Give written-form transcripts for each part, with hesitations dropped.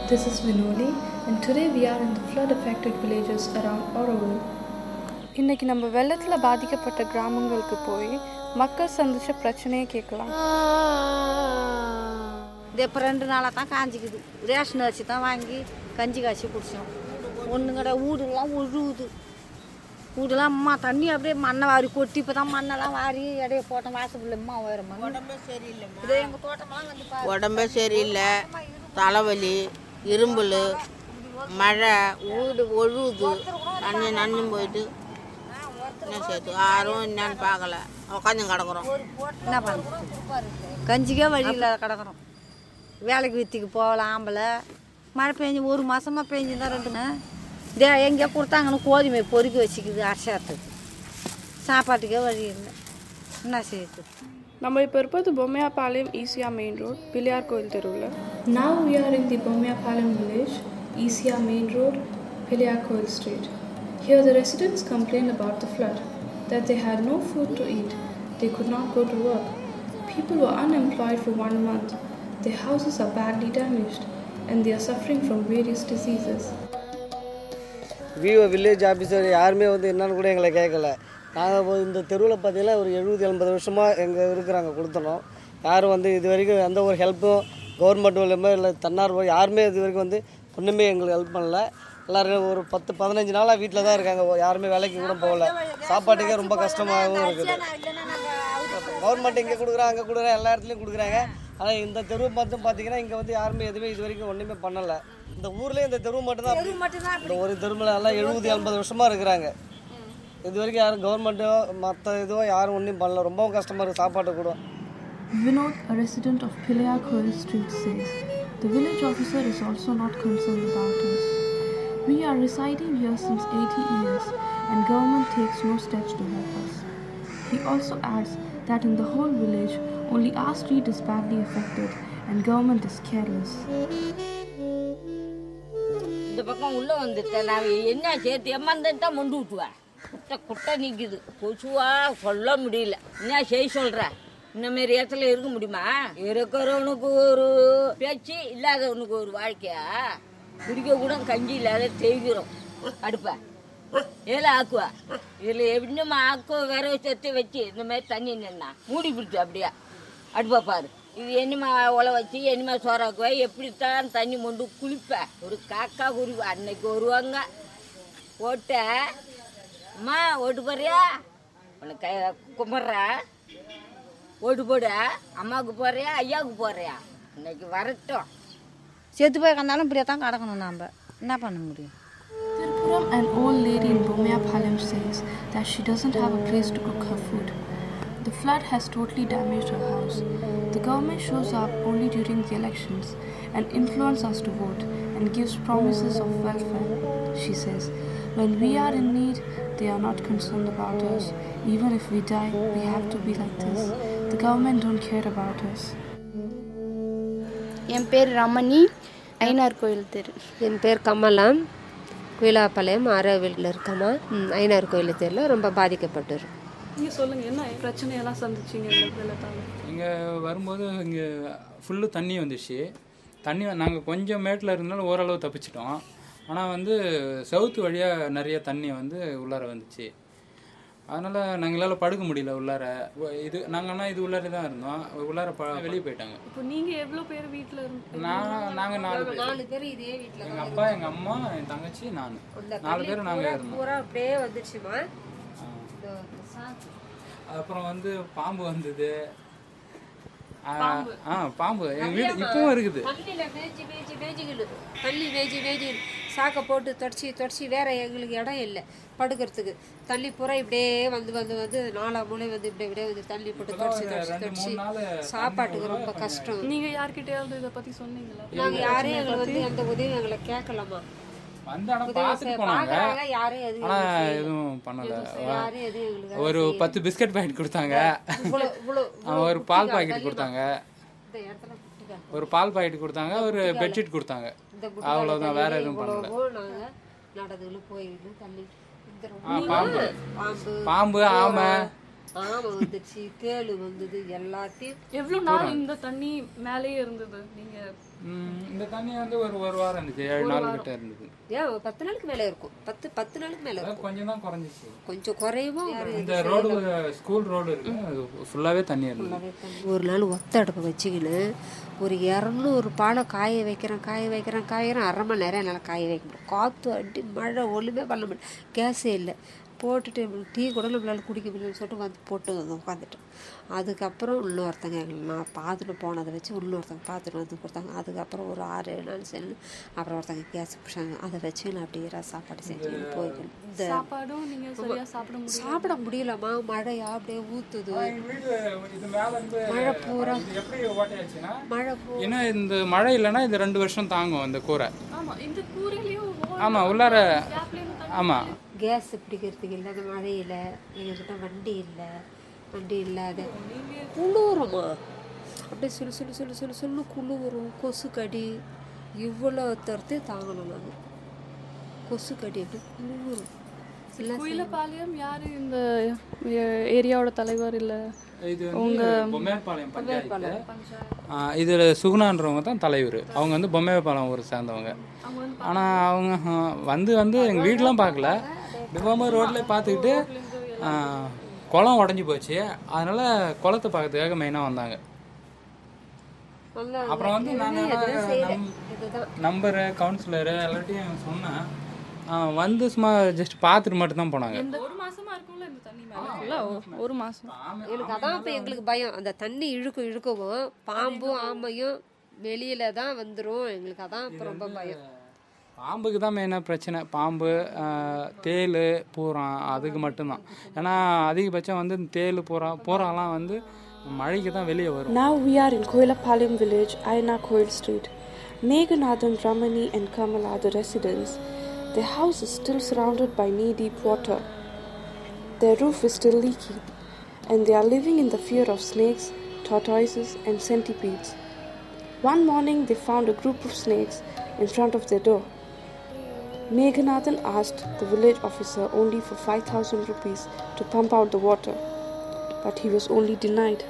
This is Vinoli, and today we are in the flood-affected villages around Auroville. இன்னைக்கு நம்ம வெள்ளத்தில் பாதிக்கப்பட்ட கிராமங்களுக்கு போய் மக்கள் சந்திச்ச பிரச்சனையை கேட்கலாம். இது இப்போ 2 நாளாக தான் காஞ்சிக்குது. ரேஷன் அரிசி தான் வாங்கி கஞ்சி காய்ச்சி குடித்தோம். ஒன்றுங்கட வீடுலாம் ஒழுகுது. வீடுலாம் அம்மா தண்ணி அப்படியே மண்ணை வாரி கொட்டி இப்போ தான் மண்ணெல்லாம் வாரி இடையே போட்டோம். வாசப்பில் அம்மா உயரமா உடம்பே சரியில்லை. இதே எங்கள் தோட்டமெல்லாம் வந்து உடம்பே சரியில்லை, தலைவலி, இரும்பல், மழை, வீடு ஒழுகுது, தண்ணி நன்னும் போயிட்டு என்ன சேர்த்து யாரும் என்னன்னு பார்க்கல, உட்காந்து கிடக்குறோம். என்ன பண்ணுறோம்? கஞ்சிக்கே வழி இல்லாத கிடக்குறோம். வேலைக்கு வித்திக்கு போகலாம். ஆம்பளை மழை பெஞ்சு 1 மாதமாக பெஞ்சுதான் 2 எங்கேயா கொடுத்தாங்கன்னு கோதுமை பொறுக்கி வச்சுக்குது அரிசாத்துக்கு. சாப்பாட்டுக்கே வழி இல்லை. என்ன செய்யுது? நம்ம இப்போ இருப்பது பொம்மையாபாளையம் ஈசியா மெயின் ரோட், பிள்ளையார் கோயில் தெருவில். Now we are in the Bommayapalayam village, Esia Main Road, Piliyar Koil Street. Here the residents complained about the flood, that they had no food to eat, they could not go to work. People were unemployed for 1 month. Their houses are badly damaged and they are suffering from various diseases. VO village officer யாருமே வந்து என்னன்னு கூட எங்களை கேட்கல. நாங்கள் இந்த தெருவில் பார்த்தீங்கன்னா ஒரு 70-80 வருஷமாக எங்கள் இருக்கிறாங்க கொடுத்தனோம். யாரும் வந்து இது வரைக்கும் எந்த ஒரு ஹெல்ப்பும் கவர்மெண்ட் மூலியமாக இல்லை தன்னார்வ யாருமே இது வரைக்கும் வந்து ஒன்றுமே எங்களுக்கு ஹெல்ப் பண்ணல. எல்லோரும் ஒரு 10-15 நாளாக வீட்டில் தான் இருக்காங்க. யாருமே வேலைக்கு கூட போகல. சாப்பாட்டுக்கே ரொம்ப கஷ்டமாகவும் இருக்குது. கவர்மெண்ட் இங்கே கொடுக்குறாங்க, அங்கே கொடுக்குறாங்க, எல்லா இடத்துலையும் கொடுக்குறாங்க. ஆனால் இந்த தெருவு மட்டும் பார்த்தீங்கன்னா இங்கே வந்து யாருமே எதுவுமே இது வரைக்கும் ஒன்றுமே பண்ணலை. இந்த ஊர்லேயே இந்த தெருவு மட்டும்தான். இந்த ஒரு தெருவில் எல்லாம் 70-80 வருஷமாக இருக்கிறாங்க. இது வரைக்கும் யாரும் கவர்மெண்ட்டோ மற்ற இதுவோ யாரும் ஒன்றும் பண்ணல. ரொம்பவும் கஷ்டமாக இருக்குது சாப்பாட்டு கூட. Vinod, a resident of Piliyar Koil Street, says the village officer is also not concerned about us. We are residing here since 80 years and government takes no steps to help us. He also adds that in the whole village, only our street is badly affected and government is careless. இந்த பக்கம் உள்ளே வந்துட்டேன். நான் என்ன சேர்த்து எம்மாந்தான் மொண்டு விட்டுவேன். குட்டை நிற்குது. கொசுவா சொல்ல முடியல. என்ன செய்ய சொல்கிற? இந்தமாரி இடத்துல இருக்க முடியுமா? இருக்கிறவனுக்கு ஒரு பேச்சு, இல்லாதவனுக்கு ஒரு வாழ்க்கையா? குடிக்க கூட கஞ்சி இல்லாத தேய்கிறோம். அடுப்பா ஏழை ஆக்குவா. இதில் எப்படிமா ஆக்குவ வேற சேர்த்து வச்சு இந்த மாதிரி தண்ணி நின்னா மூடி பிடிச்சு அப்படியா அடுப்பா பாரு. இது என்னமா உலை வச்சு என்னமா சோறாக்குவா? எப்படித்தான் தண்ணி மொண்டு குளிப்பேன். ஒரு காக்கா குருவி அன்னைக்கு வருவாங்க. ஓட்ட அம்மா ஓட்டு போறியா? உனக்கு கும்பிட்றா ஓட்டு போட. அம்மாவுக்கு போறியா ஐயாவுக்கு போறியா? இன்னைக்கு வரட்டும். செத்து போய் கந்தாலும் இப்படியே தான் கிடக்கணும். நாம் என்ன பண்ண முடியும்? Tirpuram, an old lady in Bommayapalayam, says that she doesn't have a place to cook her food. The flood has totally damaged her house. The government shows up only during the elections and influences us to vote and gives promises of welfare. She says, when we are in need, they are not concerned about us. Even if we die, we have to be like this. The government don't care about us. என் பேர் ரமணி, ஐனார் கோயில் தெரு. என் பேர் கமலா, குயிலாப்பாளையம் ஆரோவில்ல இருக்கமா. ஐனார் கோயில் தெருவில் ரொம்ப பாதிக்கப்பட்டிருக்கு. நீங்கள் சொல்லுங்கள், என்ன பிரச்சனையெல்லாம் சந்திச்சிங்க வெள்ளத்தால்? இங்கே வரும்போது இங்கே ஃபுல்லு தண்ணி வந்துடுச்சு. தண்ணி நாங்கள் கொஞ்சம் மேட்டில் இருந்தாலும் ஓரளவு தப்பிச்சிட்டோம். ஆனால் வந்து சவுத்து வழியாக நிறைய தண்ணி வந்து உள்ளார வந்துச்சு. அதனால் நாங்களால் படுக்க முடியல உள்ளார. இது நாங்கள்னா இது உள்ளார தான் இருந்தோம். உள்ளார வெளியே போயிட்டாங்க. இப்போ நீங்கள் எவ்வளோ பேர் வீட்டில் இருந்து? நாங்கள் 4 பேர். இதே வீட்டில் எங்கள் அப்பா, எங்கள் அம்மா, என் தங்கச்சி, நான் 4 பேர் நாங்கள் இருந்தோம். அப்படியே வந்துடுச்சுமா. அப்புறம் வந்து பாம்பு வந்தது. பாம்பு எங்கள் வீடு இப்பவும் இருக்குது. தண்ணி வேஜி சாக்கை போட்டு தொடச்சி வேற எங்களுக்கு இடம் இல்லை படுக்கிறதுக்கு. தண்ணி பூரா இப்படியே வந்து 4 மூளை வந்து இப்படியே வந்து தண்ணி போட்டு தொடச்சி சாப்பாட்டுக்கு ரொம்ப கஷ்டம். நீங்கள் யார்கிட்டயாவது இதை பற்றி சொன்னீங்களா? நாங்கள் யாரையும் எங்களுக்கு வந்து எந்த உதவியும் எங்களை கேட்கலாமா. எதுவும் பண்ணல. ஒரு 10 பிஸ்கட் பாக்கெட் கொடுத்தாங்க, ஒரு பால் பாக்கெட் கொடுத்தாங்க, ஒரு பால் பாக்கெட் கொடுத்தாங்க, ஒரு பெட்ஷீட் கொடுத்தாங்க. அவ்வளவுதான், வேற எதுவும் பண்ணல. பாம்பு, ஆமை, ஆமை வந்துச்சு, தேள் வந்தது, எல்லாத்தையும். எவ்வளோ நாள் இந்த தண்ணி மேலேயே இருந்தது? நீங்கள் இந்த தண்ணி வந்து ஒரு வாரம் இருந்துச்சு, 7 நாள் கிட்ட இருந்தது. ஏன் 10 நாளுக்கு மேலே இருக்கும், 10 நாளுக்கு மேலே இருக்கும். கொஞ்சம் தான் குறைஞ்சிச்சு. கொஞ்சம் குறைவும். இந்த ரோடு, ஸ்கூல் ரோடு இருக்கு, அது ஃபுல்லாகவே தண்ணி இருந்தது. ஒரு நாள் ஒத்த அடுப்பை வச்சுக்கின்னு ஒரு 200 பாலை காய வைக்கிறேன் 1/2 மணி நேரம் என்னால் காய வைக்க முடியும். காற்று அடி மழை ஒன்றுமே பண்ண முடியும். கேஸே இல்லை. போட்டுட்டு டீ கூட நம்மளால் குடிக்க முடியும்னு சொல்லிட்டு வந்து போட்டு உட்காந்துட்டோம். அதுக்கப்புறம் இன்னொருத்தங்க நான் பார்த்துட்டு போனதை வச்சு இன்னொருத்தங்க பார்த்துட்டு வந்து கொடுத்தாங்க. அதுக்கப்புறம் ஒரு 6-7 நாள் சென்று அப்புறம் ஒருத்தங்க கேஸ் பிடிச்சாங்க. அதை வச்சு நான் அப்படியே சாப்பாடு செஞ்சு போய்க்கணும். இந்த சாப்பாடும் நீங்கள் சரியாக சாப்பிட முடியலம்மா, மழையா அப்படியே ஊற்றுது. மழை பூரா ஏன்னா இந்த மழை இல்லைன்னா இது 2 வருஷம் தாங்கும் அந்த கூரை. ஆமாம், இந்த கூரையிலையும் ஆமாம் உள்ளார. ஆமாம், கேஸ் பிடிக்கிறதுக்கு இல்லை, அந்த மழையில் எங்ககிட்ட வண்டி இல்லாத குளிருமா, அப்படியே சொல்லு குளிரும். கொசு கடி இவ்வளோ தரத்தையும் தாங்கணும். நாங்கள் கொசு கடி அப்படி குளிரும். குயிலப்பாளையம் யார் இந்த ஏரியாவோட தலைவர்? இல்லை, இது வந்து பொம்மையப்பாளையம் பஞ்சாயத்து. இதில் சுகுணான்றவங்க தான் தலைவர். அவங்க வந்து பொம்மையப்பாளையம் ஊரை சேர்ந்தவங்க. ஆனால் அவங்க வந்து எங்கள் வீடெலாம் பார்க்கல, டிபார்ட்மெண்ட் ரோட்டில் பார்த்துக்கிட்டு குளம் உடஞ்சி போச்சு, அதனால் குளத்தை பார்க்கறதுக்காக மெயினாக வந்தாங்க. அப்புறம் வந்து நாங்கள் நம்பரு கவுன்சிலரு எல்லாத்தையும் சொன்னேன், வந்து சும்மா ஜஸ்ட் பார்த்துட்டு மட்டும்தான் போனாங்க. ஒரு மாசமா இருக்கும்ல இந்த தண்ணி மேலே? ஒரு மாசம். எனக்கு அதான் இப்போ எங்களுக்கு பயம். அந்த தண்ணி இழுக்கவும் பாம்பும் ஆமையும் வெளியில தான் வந்துடும். எங்களுக்கு அதான் இப்போ ரொம்ப பயம். பாம்புக்கு தான் மெயினாக பிரச்சனை. பாம்பு, தேள், பூரான், அதுக்கு மட்டும்தான். ஏன்னா அதிகபட்சம் வந்து தேள், பூராலாம் வந்து மழைக்கு தான் வெளியே வரும். Now we are in Koilapalayam village, Aina Koil Street. Meghanathan, Ramani and Kamala are the residents. Their house is still surrounded by knee-deep water. Their roof is still leaky and they are living in the fear of snakes, tortoises and centipedes. One morning they found a group of snakes in front of their door. Meghanathan asked the village officer only for 5,000 rupees to pump out the water, but he was only denied.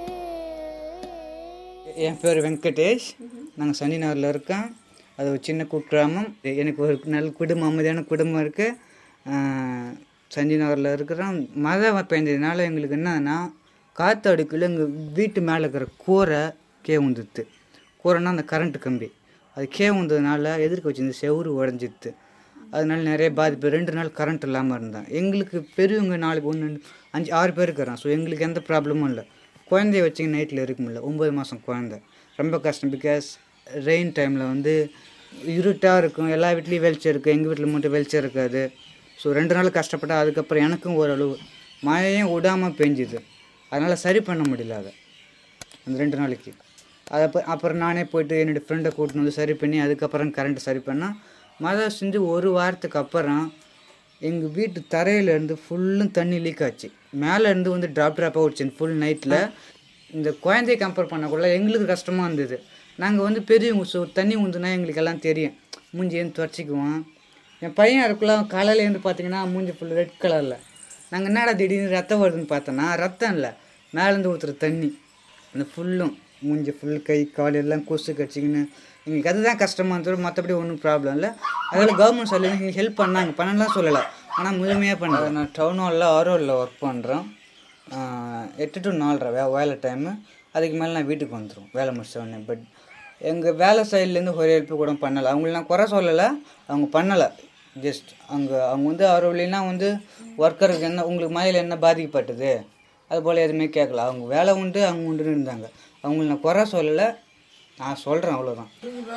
என் பேர் வெங்கடேஷ். நாங்கள் சனி நகரில் இருக்கோம். அது ஒரு சின்ன குக்கிராமம். எனக்கு ஒரு நல்ல குடும்பம், அமைதியான குடும்பம் இருக்குது. சஞ்சி நகரில் இருக்கிறோம். மழை பெஞ்சதுனால எங்களுக்கு என்னன்னா, காற்று அடுக்கில் எங்கள் வீட்டு மேலே இருக்கிற கூரை உந்துது. கூரைன்னா அந்த கரண்ட்டு கம்பி, அது உந்ததுனால எதிர்க்க வச்சிருந்த செவுறு உடஞ்சிது. அதனால நிறைய பாதிப்பு. 2 நாள் கரண்ட் இல்லாமல் இருந்தேன். எங்களுக்கு பெரியவங்க 4 1 5 6 பேர் இருக்கிறான். ஸோ எங்களுக்கு எந்த ப்ராப்ளமும் இல்லை. குழந்தைய வச்சுங்க நைட்டில் இருக்க முடியல. 9 மாதம் குழந்தை, ரொம்ப கஷ்டம். பிகாஸ் ரெயின் டைமில் வந்து இருட்டாக இருக்கும். எல்லா வீட்லேயும் வெளிச்சம் இருக்குது, எங்கள் வீட்டில் மட்டும் வெளிச்சம் இருக்காது. ஸோ 2 நாள் கஷ்டப்பட்டேன். அதுக்கப்புறம் எனக்கும் ஓரளவு மழையும் விடாமல் பெஞ்சுது. அதனால் சரி பண்ண முடியல அதை அந்த 2 நாளைக்கு. அப்புறம் நானே போய்ட்டு என்னோடய ஃப்ரெண்டை கூட்டின்னு வந்து சரி பண்ணி அதுக்கப்புறம் கரண்ட்டு சரி பண்ணால் மழை செஞ்சு 1 வாரத்துக்கு அப்புறம் எங்கள் வீட்டு தரையிலேருந்து ஃபுல்லும் தண்ணி லீக் ஆச்சு. மேலேருந்து வந்து ட்ராப்பாக விடுச்சு ஃபுல் நைட்டில். இந்த குழந்தைய கம்பேர் பண்ணக்குள்ள எங்களுக்கு கஷ்டமாக இருந்தது. நாங்கள் வந்து பெரியவங்க, ஸோ தண்ணி ஊந்துனா எங்களுக்கு எல்லாம் தெரியும், மூஞ்சியும் துடைச்சிக்குவோம். என் பையன் அதுக்குள்ள காலையிலேருந்து பார்த்தீங்கன்னா மூஞ்சி ஃபுல் ரெட் கலரில். நாங்கள் என்னடா திடீர்னு ரத்தம் வருதுன்னு பார்த்தோன்னா ரத்தம் இல்லை, மேலேருந்து ஊற்றுற தண்ணி. அந்த ஃபுல்லும் மூஞ்சி ஃபுல் கை கால் எல்லாம் கொசு கடிச்சிக்கின்னு எங்களுக்கு அதுதான் கஷ்டமாக இருந்தது. மற்றபடி ஒன்றும் ப்ராப்ளம் இல்லை. அதில் கவர்மெண்ட் சொல்லி எங்களுக்கு ஹெல்ப் பண்ணாங்க, பண்ணலாம் சொல்லலை, ஆனால் முழுமையாக பண்ணல. நான் டவுன் ஹாலில் ஆரோவில் ஒர்க் பண்ணுறோம். 8 to 4 வேலை டைமு. அதுக்கு மேலே நான் வீட்டுக்கு வந்துடும் வேலை முடிச்சோடனே. பட் எங்கள் வேலை சைட்லேருந்து ஒரு ஹெல்ப்பு கூட பண்ணலை. அவங்கள நான் குறை சொல்லலை, அவங்க பண்ணலை. ஜஸ்ட் அவங்க வந்து ஆரோவிலாம் வந்து ஒர்க்கருக்கு என்ன உங்களுக்கு மழையில் என்ன பாதிக்கப்பட்டது அதுபோல் எதுவுமே கேட்கல. அவங்க வேலை உண்டு, அவங்க உண்டுன்னு இருந்தாங்க. அவங்கள நான் குறை சொல்லலை, நான் சொல்கிறேன், அவ்வளோதான்.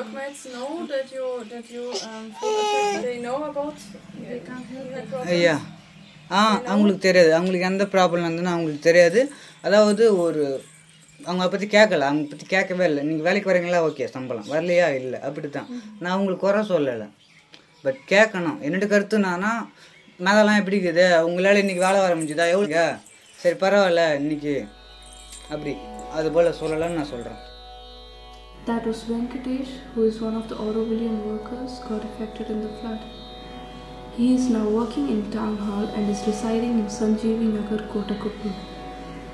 ஐயா அவங்களுக்கு தெரியாது, அவங்களுக்கு எந்த ப்ராப்ளம் இருந்ததுன்னு அவங்களுக்கு தெரியாது. அதாவது அவங்க பற்றி கேட்கல, அவங்க பற்றி கேட்கவே இல்லை. நீங்கள் வேலைக்கு வரீங்களா, ஓகே, சம்பளம் வரலையா, இல்லை, அப்படி தான். நான் அவங்களுக்கு குறை சொல்லலை, பட் கேட்கணும். என்னோட கருத்து நானா மேலெல்லாம் எப்படி இருக்குது, உங்களால் இன்றைக்கி வேலை வர முடிஞ்சுதா, எவ்வளோ, சரி பரவாயில்ல இன்னைக்கு, அப்படி அதுபோல் சொல்லலாம்னு நான் சொல்கிறேன். That was Venkatesh, who is one of the Aurovilian workers got affected in the flood. He is now working in town hall and is residing in Sanjeevi Nagar, Kotakuppu.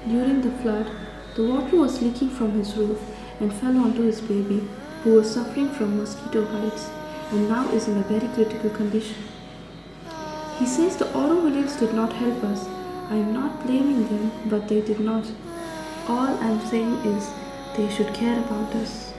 During the flood, the water was leaking from his roof and fell onto his baby, who was suffering from mosquito bites and now is in a very critical condition. He says the Aurovillans did not help us. I am not blaming them, but they did not. All I am saying is they should care about us.